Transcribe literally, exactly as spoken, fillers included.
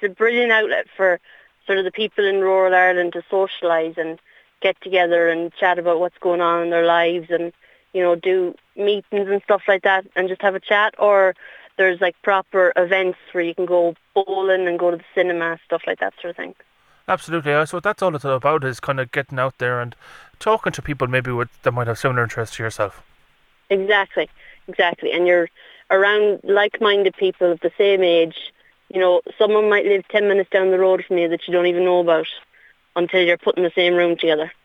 a brilliant outlet for sort of the people in rural Ireland to socialise and get together and chat about what's going on in their lives and, you know, do meetings and stuff like that and just have a chat. Or there's like proper events where you can go bowling and go to the cinema, stuff like that sort of thing. Absolutely. I suppose that's all it's about, is kind of getting out there and talking to people maybe with, that might have similar interests to yourself. Exactly, exactly. And you're around like-minded people of the same age. You know, someone might live ten minutes down the road from you that you don't even know about until you're put in the same room together.